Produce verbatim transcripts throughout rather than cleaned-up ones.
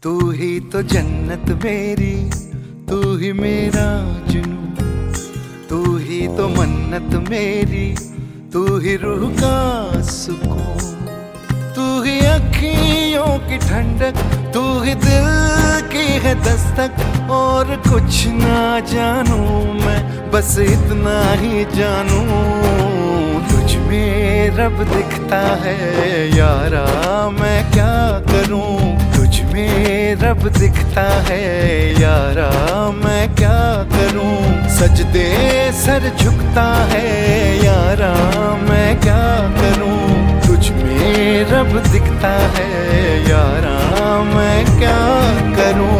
तू ही तो जन्नत मेरी, तू ही मेरा जुनून, तू ही तो मन्नत मेरी, तू ही रूह का सुकून, तू ही अखियों की ठंडक, तू ही दिल की है दस्तक। और कुछ ना जानू मैं, बस इतना ही जानू, तुझ में रब दिखता है यारा, मैं क्या करूं। तुझ में रब दिखता है यारा, मैं क्या करूं। सजदे सर झुकता है यारा, मैं क्या करूं। तुझ में रब दिखता है यारा, मैं क्या करूं।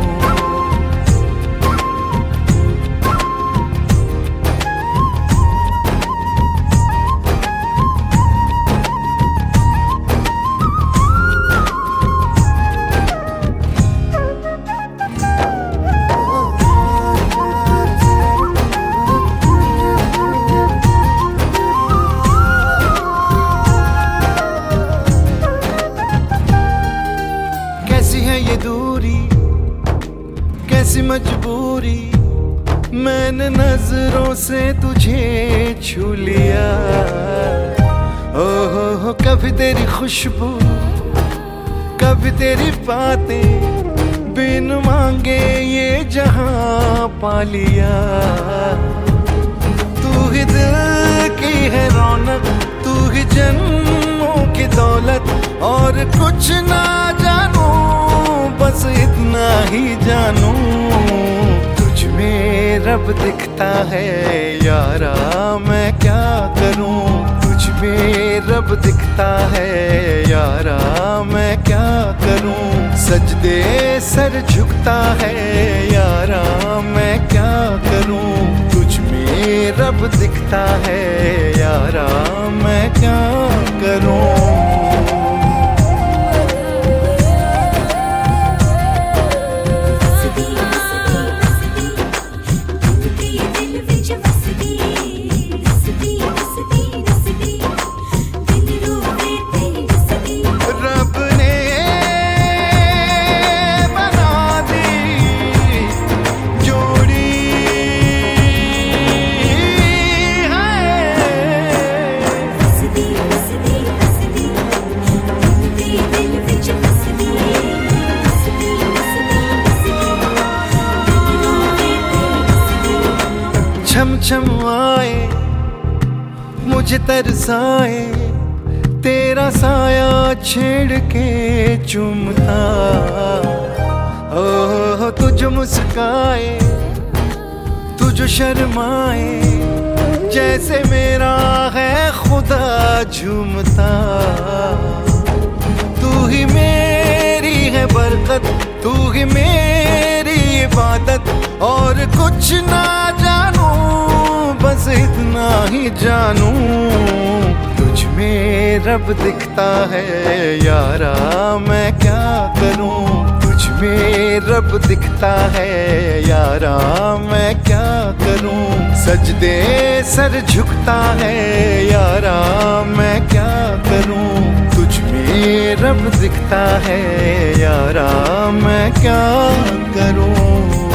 कैसी है ये दूरी, कैसी मजबूरी, मैंने नजरों से तुझे छू लिया। ओ हो हो कभी तेरी खुशबू, कभी तेरी बातें, बिन मांगे ये जहां पा लिया। तू ही दिल की है रौनक, तू ही जन्मों की दौलत। और कुछ ना जानू, बस इतना ही जानू, तुझ में रब दिखता है यारा, मैं क्या करूं। तुझ में रब दिखता है यारा, मैं क्या करूं। सजदे सर झुकता है यारा, मैं क्या करूं। तुझ में रब दिखता है यारा, मैं क्या करूं। छम छम आए मुझे तरसाए, तेरा साया छेड़ के चूमता। ओ तुझ मुस्काए, तुझ शर्माए, जैसे मेरा है खुदा झूमता। तू ही मेरी है बरकत, तू ही मेरी इबादत। और कुछ ना जानू, बस इतना ही जानू, तुझ में रब दिखता है यारा, मैं क्या करूं। तुझ में रब दिखता है यारा, मैं क्या करूं। सजदे सर झुकता है यारा, मैं क्या करूं। तुझ में रब दिखता है यारा, मैं क्या करूं।